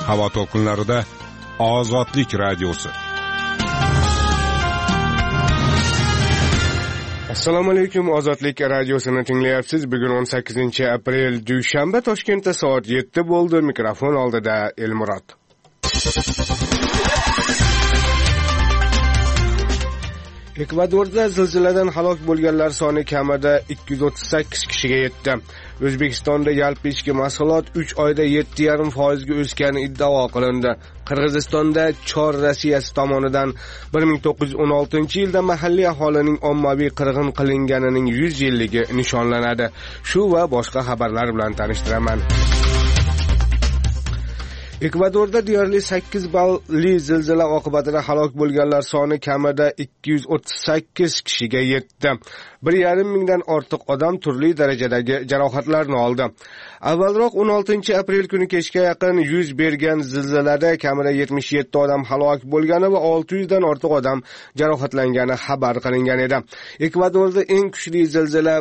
Havo to'lqinlarida Ozodlik radiosi. Assalomu alaykum, Ozodlik radiosini tinglayapsiz. Bugun 18-aprel dushanba, Toshkentda soat 7 bo'ldi. Mikrofon oldida Elmurod. Ekvadorda zilziladan halok bo'lganlar soni kamida 238 kishiga yetdi. O'zbekistonda yalpi ichki mahsulot 3 oyda 7,5% ga o'sgani iddao qilindi. Qirg'izistonda Chor Rossiyasi tomonidan 1916-yilda mahalliy aholining ommaviy qirg'in qilinganining 100 yilligi nishonlanadi. Shu va boshqa xabarlar bilan tanishtiraman. Ekvadorda deyarli 8 balli zilzila oqibatida halok bo'lganlar soni kamida 238 kishiga yetdi. 1,5 mingdan ortiq odam turli darajadagi jarohatlarni oldi. Avvalroq 16-aprel kuni kechga yaqin yuz bergan zilzilada kamida 77 odam halok bo'lgani va 600 dan ortiq odam jarohatlangani xabar qilingan edi. Ekvadorda eng kuchli zilzila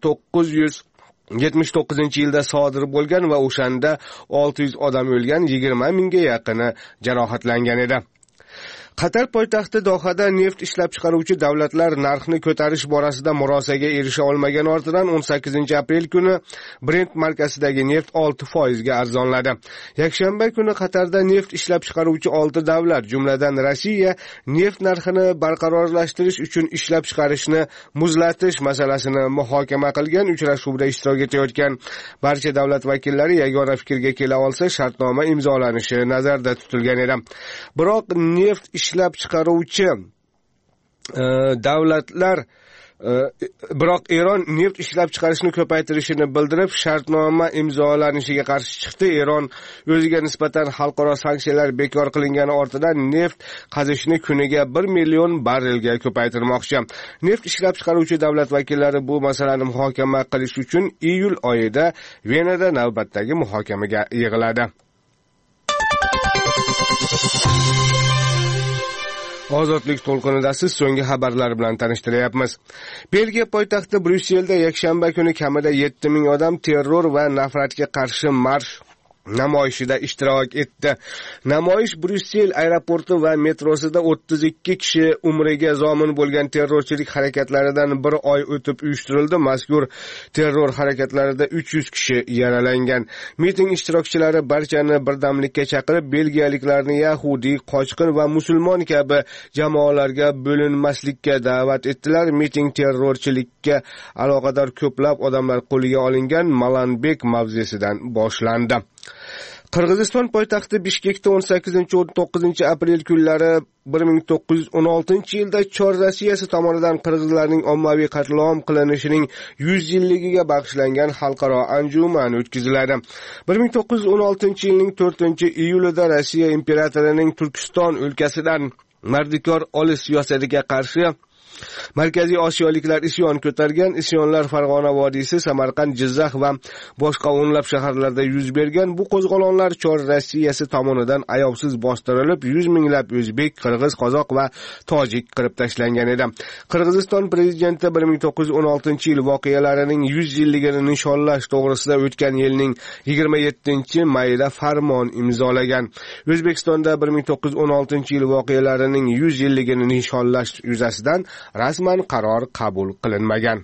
1979-yilda sodir bo'lgan va o'shanda 600 odam o'lgan, 20 mingga yaqini jarohatlangan edi. Qatar poytaxti Dohada neft ishlab chiqaruvchi davlatlar narxni ko'tarish borasida murosaga erisha olmagan ortidan 18-aprel kuni Brent markasidagi neft 6% ga arzonladi. Yakshanba kuni Qatarda neft ishlab chiqaruvchi 6 davlat, jumladan Rossiya, neft narxini barqarorlashtirish uchun ishlab chiqarishni muzlatish masalasini muhokama qilgan uchrashuvda ishtirok etayotgan barcha davlat vakillari yagona fikrga kela olsa shartnoma imzolanishi nazarda tutilgan edi. Biroq neft ishlab chiqaruvchi davlatlar biroq Eron neft ishlab chiqarishni ko'paytirishini bildirib, shartnoma imzolanishiga qarshi chiqdi. Eron o'ziga nisbatan xalqaro sanksiyalar bekor qilingani ortidan neft qazishni kuniga 1 million barrelga ko'paytirmoqchi. Neft ishlab chiqaruvchi davlat vakillari bu masalani muhokama qilish uchun iyul oyida Venada navbatdagi muhokamaga yig'iladi. Ozodlik to'lqinida siz so'nggi xabarlar bilan tanishtiryapmiz. Belgiya poytaxti Bryusselda yakshanba kuni kamida 7000 odam terror va nafratga qarshi marsh namoyishida ishtirok etdi. Namoyish Bryussel aeroporti va metrosida 32 kishi umriga zomin bo'lgan terrorchilik harakatlaridan bir oy o'tib uyushtirildi. Mazkur terror harakatlarida 300 kishi yaralangan. Miting ishtirokchilari barchani birdamlikka chaqirib, belgiyaliklarni yahudiy, qochqin va musulmon kabi jamoalarga bo'linmaslikka da'vat etdilar. Miting terrorchilikka aloqador ko'plab odamlar qo'lga olingan Malanbek mavzesidan boshlandi. Qirg'iziston poytaxti Bishkekda 18-19 aprel kunlari 1916-yilda Chor Rossiyasi tomonidan qirg'izlarning ommaviy qatl-om qilinishining 100 yilligiga bag'ishlangan xalqaro anjuman o'tkaziladi. 1916-yilning 4-iyulida Rossiya imperatorining Turkiston o'lkasidan mardikor olish siyosatiga qarshi Markaziy Osiyoliklar isyon ko'targan. Isyonlar Farg'ona vodiysi, Samarqand, Jizzax va boshqa o'nlab shaharlarda yuz bergan. Bu qo'zg'olonlar Chor Rossiyasi tomonidan ayovsiz bostirilib, 100 minglab o'zbek, qirg'iz, qozoq va tojik qirib tashlangan edi. Qirg'iziston prezidenti 1916-yil voqealarining 100 yilligini nishonlash to'g'risida o'tgan yilning 27-mayida farmon imzolagan. O'zbekistonda 1916-yil voqealarining 100 yilligini nishonlash yuzasidan rasman qaror qabul qilinmagan.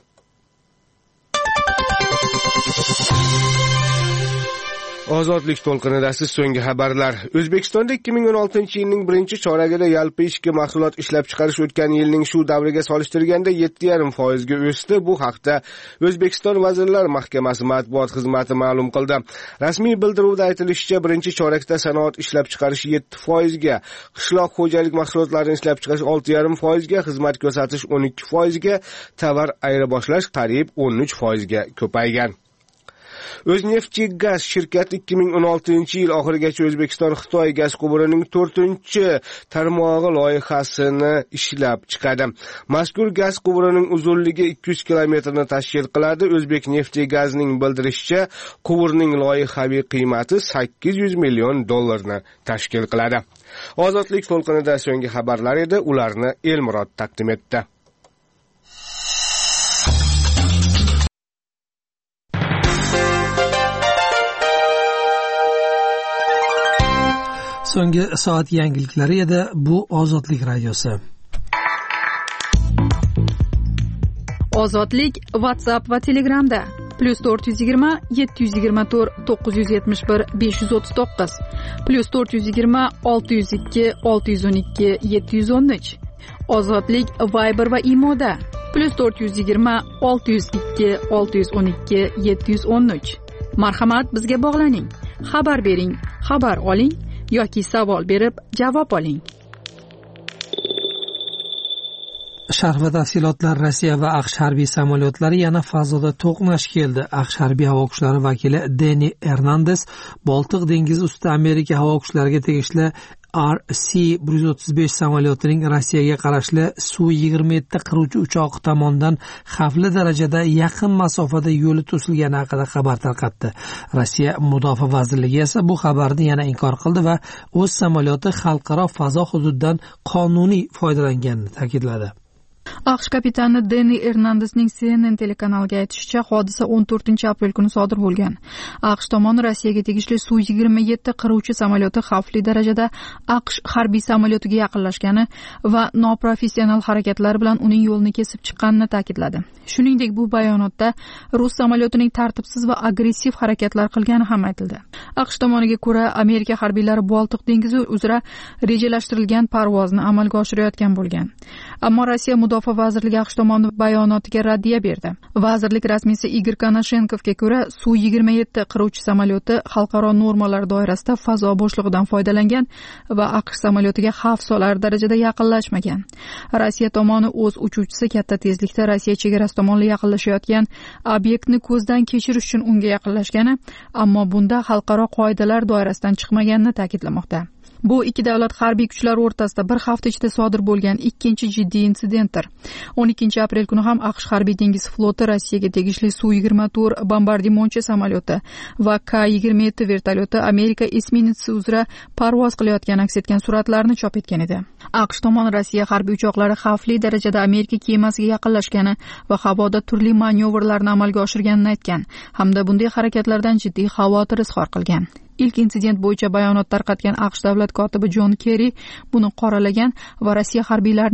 Ozodlik to'lqinida siz so'nggi xabarlar. O'zbekistonda 2016-yilning birinchi choragida yalpi ichki mahsulot ishlab chiqarish o'tgan yilning shu davriga solishtirganda 7,5% ga o'sdi. Bu haqda O'zbekiston Vazirlar Mahkamasi matbuot xizmati ma'lum qildi. Rasmiy bildiruvda aytilishicha, birinchi chorakda sanoat ishlab chiqarish 7% ga, qishloq xo'jalik mahsulotlarini ishlab chiqarish 6,5% ga, xizmat ko'rsatish 12% ga, tovar ayirboshlash qariyb 13% ga ko'paygan. O'zneftegaz shirkati 2016-yil oxirigacha O'zbekiston-Xitoy gaz quvurining 4-tarmog'i loyihasini ishlab chiqadi. Mazkur gaz quvurining uzunligi 200 kilometrni tashkil qiladi. O'zbekneftgazning bildirishicha, quvurning loyihaviy qiymati $800 million tashkil qiladi. Ozodlik to'lqinida so'nggi xabarlar edi, ularni Elmurod taqdim etdi. So'nggi soat yangiliklari edi. Bu Ozodlik radiosi. Ozodlik WhatsApp va Telegramda +420 724 971 539 +420 602 612 713. Ozodlik Viber va Imoda +420 602 612 713. Marhamat, bizga bog'laning. Xabar bering, xabar oling yoki savol berib javob oling. Sharh va tafsilotlar. Rossiya va AQSh harbiy samolyotlari yana fazoda to'qnash keldi. AQSh harbiy havo kuchlari vakili Deni Hernandes Boltiq dengizi ustida Amerika havo kuchlariga tegishli RC-135 samolyotining Rossiyaga qarashli Su-27 qiruvchi uchog'i tomonidan xavfli darajada yaqin masofada yo'li to'silgani haqida xabar tarqatdi. Rossiya Mudofaa vazirligi esa bu xabarni yana inkor qildi va o'z samolyoti xalqaro fazo hududidan qonuniy foydalanganini ta'kidladi. AQSh kapitani Deni Hernandesning CNN telekanaliga aytishicha, hodisa 14-aprel kuni sodir bo'lgan. AQSh tomoni Rossiyaga tegishli Su-27 qiruvchi samolyoti xavfli darajada AQSh harbiy samolyotiga yaqinlashgani va noprofessional harakatlar bilan uning yo'lini kesib chiqqanini ta'kidladi. Shuningdek, bu bayonotda rus samolyotining tartibsiz va agressiv harakatlar qilgani ham aytildi. AQSh tomoniga ko'ra, Amerika harbiylari Boltiq dengizi uzra rejalashtirilgan parvozni amalga oshirayotgan bo'lgan. Ammo Rossiya Mudofaa vazirligi AQSh tomonining bayonotiga raddiya berdi. Vazirlik rasmiysi Igor Konashenkovga ko'ra, Su-27 qiruvchi samolyoti xalqaro normalar doirasida fazo bo'shlig'idan foydalangan va AQSh samolyotiga xavf solar darajada yaqinlashmagan. Rossiya tomoni o'z uchuvchisi katta tezlikda Rossiya chegarasi tomonga yaqinlashayotgan obyektni ko'zdan kechirish uchun unga yaqinlashgani, ammo bunda xalqaro qoidalar doirasidan chiqmaganini ta'kidlamoqda. Bu ikki davlat harbiy kuchlari o'rtasida bir hafta ichida sodir bo'lgan ikkinchi jiddiy insidentdir. 12-aprel kuni ham AQSh harbiy dengiz floti Rossiyaga tegishli Su-24 bombardimonchi samolyoti va K-27 vertolyoti Amerika esminetsi uzra parvoz qilayotgan aks etgan suratlarni chop etgan edi. AQSh tomoni Rossiya harbiy uchoqlari xavfli darajada Amerika kemasiga yaqinlashgani va havoda turli manyovrlarni amalga oshirganini aytgan, hamda bunday harakatlardan jiddiy xavotir izhor qilgan. Ilk insident bo'yicha bayonot tarqatgan AQSh davlat kotibi Jon Kerri buni qoralagan va Rossiya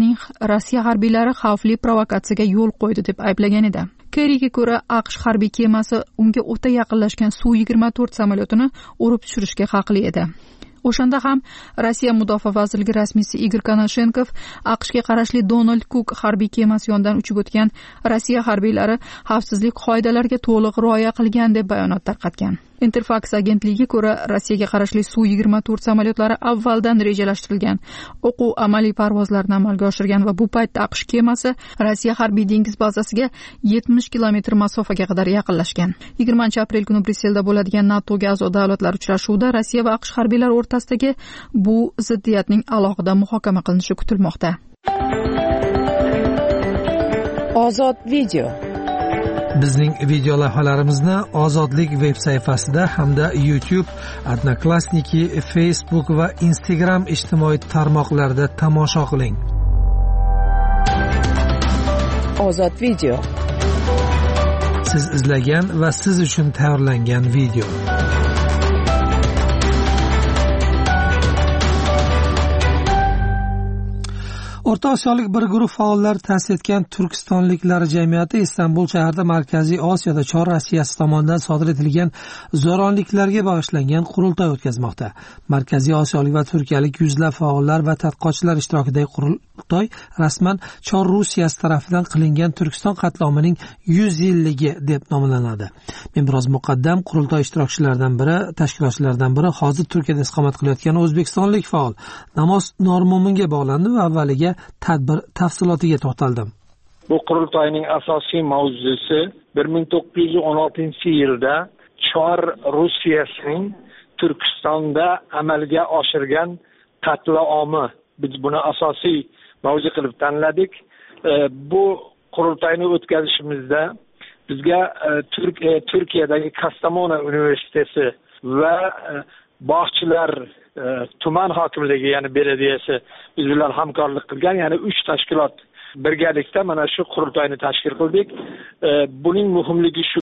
harbiylari xavfli provokatsiyaga yo'l qo'ydi deb ayblagan edi. Kerriga ko'ra, AQSh harbiy kemasi unga o'ta yaqinlashgan Su-24 samolyotini urib tushirishga haqli edi. O'shanda ham Rossiya Mudofaa vazirligi rasmiysi Igor Konashenkov AQShga qarashli Donald Cook harbiy kemasi yonidan uchib o'tgan Rossiya harbiylari xavfsizlik qoidalariga to'liq rioya qilgan deb bayonot tarqatgan. Interfax agentligiga ko'ra, Rossiyaga qarashli Su-24 samolyotlari avvaldan rejalashtirilgan o'quv amaliy parvozlarni amalga oshirgan va bu paytda AQSh kemasi Rossiya harbiy dengiz bazasiga 70 kilometr masofaga qadar yaqinlashgan. 20-aprel kuni Bryusselda bo'ladigan NATOga a'zo davlatlar uchrashuvida Rossiya va AQSh harbiylari o'rtasidagi bu ziddiyatning alohida muhokama qilinishi kutilmoqda. Ozod video. Bizning video lavhalarimizni Ozodlik veb sayfasida hamda YouTube, Odnoklassniki, Facebook va Instagram ijtimoiy tarmoqlarida tomosha qiling. Ozod video. Siz izlagan va siz uchun tayyorlangan video. O'rta Osiyolik bir guruh faollar ta'sis etgan Turkistonliklar jamiyati Istanbul shahrida Markaziy Osiyoda Chor Rossiyasi tomonidan sodir etilgan zo'ravonliklarga bag'ishlangan qurultoy o'tkazmoqda. Markaziy Osiyolik va turkiyalik yuzlab faollar va tadqiqotchilar ishtirokidagi qurultoy rasman Chor Rossiyasi tarafidan qilingan Turkiston qatlomining 100 yilligi deb nomlanadi. Men biroz muqaddam qurultoy ishtirokchilaridan biri, tashkilotchilardan biri hozir Turkiyada istiqomat qilayotgan o'zbekistonlik faol Namoz Normo'minga bog'landi va avvaliga tadbir tafsilotiga to'xtaldim. Bu qurultoyning asosiy mavzusi 1916-yilda Chor Rossiyasining Turkistonda amalga oshirgan qatl-omi. Biz buni asosiy mavzu qilib tanladik. Bu qurultoyni o'tkazishimizda bizga Turkiyadagi Kastamona universiteti va bog'chilar tuman hokimligi, ya'ni belediyasi biz bilan hamkorlik qilgan, ya'ni 3 tashkilot birgalikda mana shu qurultoyni tashkil qildik. Buning muhimligi shu